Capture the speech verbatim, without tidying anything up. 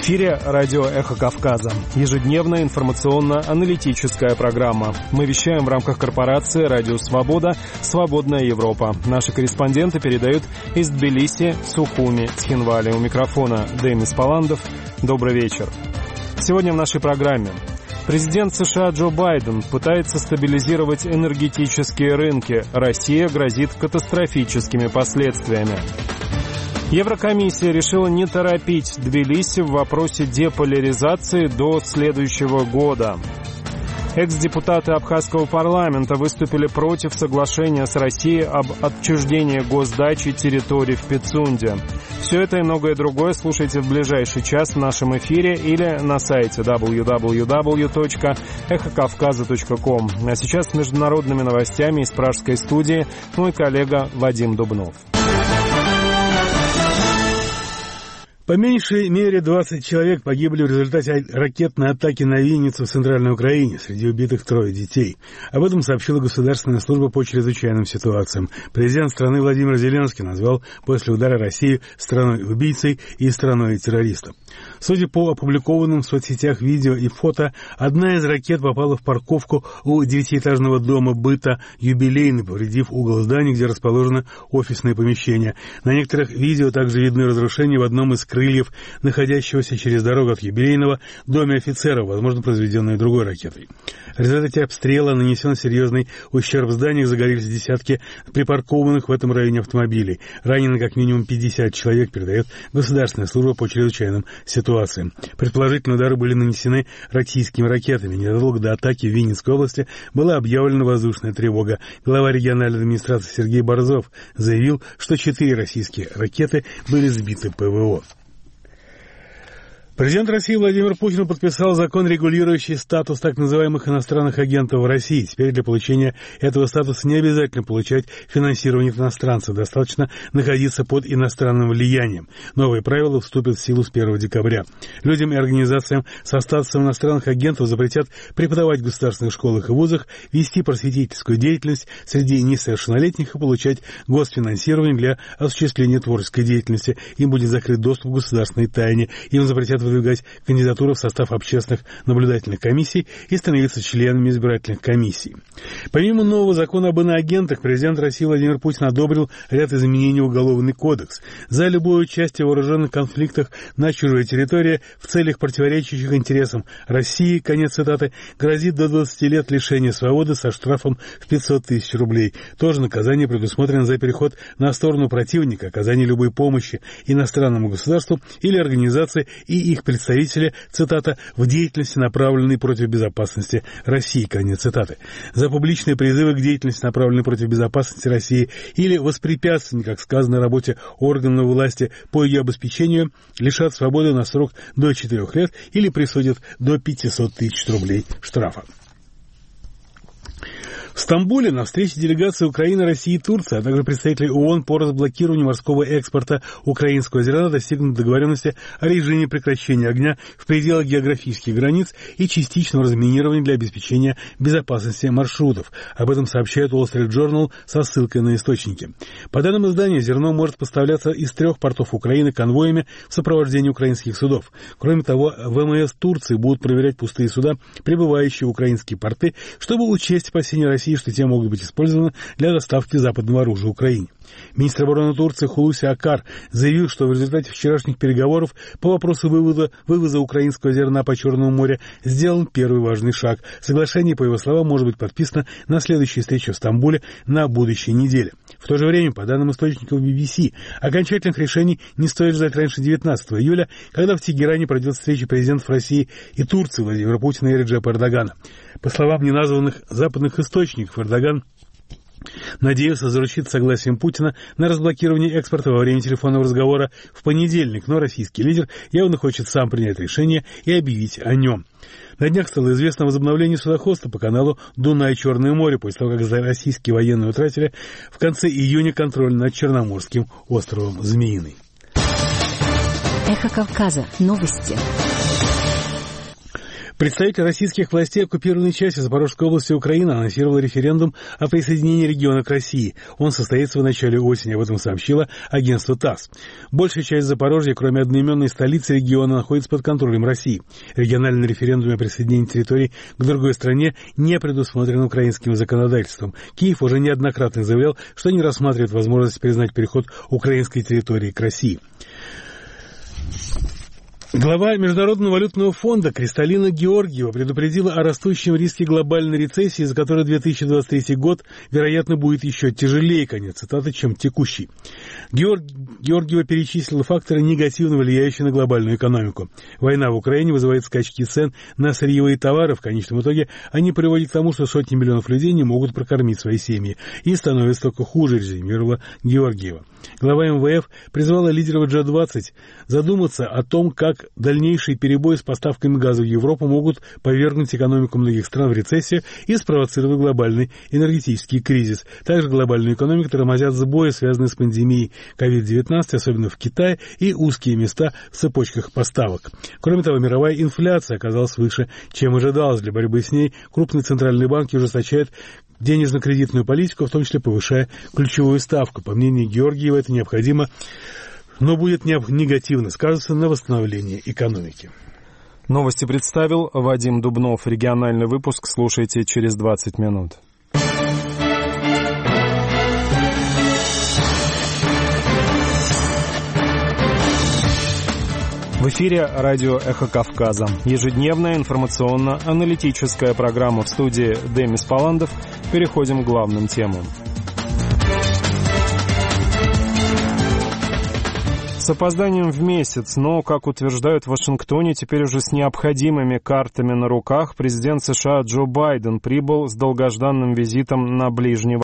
В эфире радио «Эхо Кавказа». Ежедневная информационно-аналитическая программа. Мы вещаем в рамках корпорации «Радио Свобода», «Свободная Европа». Наши корреспонденты передают из Тбилиси, Сухуми, Цхинвали. У микрофона Денис Паландов. Добрый вечер. Сегодня в нашей программе. Президент США Джо Байден пытается стабилизировать энергетические рынки. Россия грозит катастрофическими последствиями. Еврокомиссия решила не торопить Тбилиси в вопросе деполяризации до следующего года. Экс-депутаты Абхазского парламента выступили против соглашения с Россией об отчуждении госдачи территорий в Пицунде. Все это и многое другое слушайте в ближайший час в нашем эфире или на сайте дабл ю дабл ю дабл ю точка эхо кавказа точка ком. А сейчас с международными новостями из пражской студии мой коллега Вадим Дубнов. По меньшей мере двадцать человек погибли в результате ракетной атаки на Винницу в Центральной Украине. Среди убитых трое детей. Об этом сообщила Государственная служба по чрезвычайным ситуациям. Президент страны Владимир Зеленский назвал после удара Россию страной-убийцей и страной-террористом. Судя по опубликованным в соцсетях видео и фото, одна из ракет попала в парковку у девятиэтажного дома быта «Юбилейный», повредив угол здания, где расположено офисное помещение. На некоторых видео также видны разрушения в одном из крыльев, находящегося через дорогу от Юбилейного, доме офицеров, возможно, произведенные другой ракетой. В результате обстрела нанесен серьезный ущерб в зданиях, загорелись десятки припаркованных в этом районе автомобилей. Ранены как минимум пятьдесят человек, передает Государственная служба по чрезвычайным ситуациям. Предположительно, удары были нанесены российскими ракетами. Незадолго до атаки в Винницкой области была объявлена воздушная тревога. Глава региональной администрации Сергей Борзов заявил, что четыре российские ракеты были сбиты ПВО. Президент России Владимир Путин подписал закон, регулирующий статус так называемых иностранных агентов в России. Теперь для получения этого статуса не обязательно получать финансирование от иностранцев, достаточно находиться под иностранным влиянием. Новые правила вступят в силу с первого декабря. Людям и организациям со статусом иностранных агентов запретят преподавать в государственных школах и вузах, вести просветительскую деятельность среди несовершеннолетних и получать госфинансирование для осуществления творческой деятельности. Им будет закрыт доступ к государственной тайне. Им запретят выдвигать кандидатуры в состав общественных наблюдательных комиссий и становиться членами избирательных комиссий. Помимо нового закона об иноагентах, президент России Владимир Путин одобрил ряд изменений в Уголовный кодекс. За любое участие в вооруженных конфликтах на чужой территории в целях, противоречащих интересам России, конец цитаты, грозит до двадцати лет лишения свободы со штрафом в пятьсот тысяч рублей. Тоже наказание предусмотрено за переход на сторону противника, оказание любой помощи иностранному государству или организации и их представители, цитата, в деятельности, направленной против безопасности России, конец цитаты. За публичные призывы к деятельности, направленной против безопасности России, или воспрепятствование, как сказано, работе органов власти по ее обеспечению, лишат свободы на срок до четырех лет или присудят до пятисот тысяч рублей штрафа. В Стамбуле на встрече делегаций Украины, России и Турции, а также представителей ООН по разблокированию морского экспорта украинского зерна достигнут договоренности о режиме прекращения огня в пределах географических границ и частичного разминирования для обеспечения безопасности маршрутов. Об этом сообщает Wall Street Journal со ссылкой на источники. По данным издания, зерно может поставляться из трех портов Украины конвоями в сопровождении украинских судов. Кроме того, ВМС Турции будут проверять пустые суда, прибывающие в украинские порты, чтобы учесть опасения России, что те могут быть использованы для доставки западного оружия Украине. Министр обороны Турции Хулуси Акар заявил, что в результате вчерашних переговоров по вопросу вывода, вывоза украинского зерна по Черному морю сделан первый важный шаг. Соглашение, по его словам, может быть подписано на следующей встрече в Стамбуле на будущей неделе. В то же время, по данным источников би би си, окончательных решений не стоит ждать раньше девятнадцатого июля, когда в Тегеране пройдет встреча президентов России и Турции Владимира Путина и Реджепа Эрдогана. По словам неназванных западных источников, Эрдоган надеялся заручиться согласием Путина на разблокирование экспорта во время телефонного разговора в понедельник, но российский лидер явно хочет сам принять решение и объявить о нем. На днях стало известно о возобновлении судоходства по каналу Дунай-Черное море, после того, как российские военные утратили в конце июня контроль над Черноморским островом Змеиный. Эхо Кавказа. Новости. Представитель российских властей оккупированной части Запорожской области Украины анонсировал референдум о присоединении региона к России. Он состоится в начале осени, об этом сообщило агентство ТАСС. Большая часть Запорожья, кроме одноименной столицы региона, находится под контролем России. Региональный референдум о присоединении территорий к другой стране не предусмотрен украинским законодательством. Киев уже неоднократно заявлял, что не рассматривает возможность признать переход украинской территории к России. Глава Международного валютного фонда Кристалина Георгиева предупредила о растущем риске глобальной рецессии, из-за которой две тысячи двадцать третий год, вероятно, будет еще тяжелее, конец цитаты, чем текущий. Георг... Георгиева перечислила факторы, негативно влияющие на глобальную экономику. Война в Украине вызывает скачки цен на сырьевые товары. В конечном итоге они приводят к тому, что сотни миллионов людей не могут прокормить свои семьи. И становится только хуже, резюмировала Георгиева. Глава эм вэ эф призвала лидеров джи двадцать задуматься о том, как дальнейшие перебои с поставками газа в Европу могут повергнуть экономику многих стран в рецессию и спровоцировать глобальный энергетический кризис. Также глобальную экономику тормозят сбои, связанные с пандемией ковид девятнадцать, особенно в Китае, и узкие места в цепочках поставок. Кроме того, мировая инфляция оказалась выше, чем ожидалось. Для борьбы с ней крупные центральные банки ужесточают денежно-кредитную политику, в том числе повышая ключевую ставку. По мнению Георгиева, это необходимо, но будет негативно сказываться на восстановлении экономики. Новости представил Вадим Дубнов. Региональный выпуск слушайте через двадцать минут. В эфире радио «Эхо Кавказа». Ежедневная информационно-аналитическая программа. В студии Демис Паландов. Переходим к главным темам. С опозданием в месяц, но, как утверждают в Вашингтоне, теперь уже с необходимыми картами на руках, президент США Джо Байден прибыл с долгожданным визитом на Ближний Восток.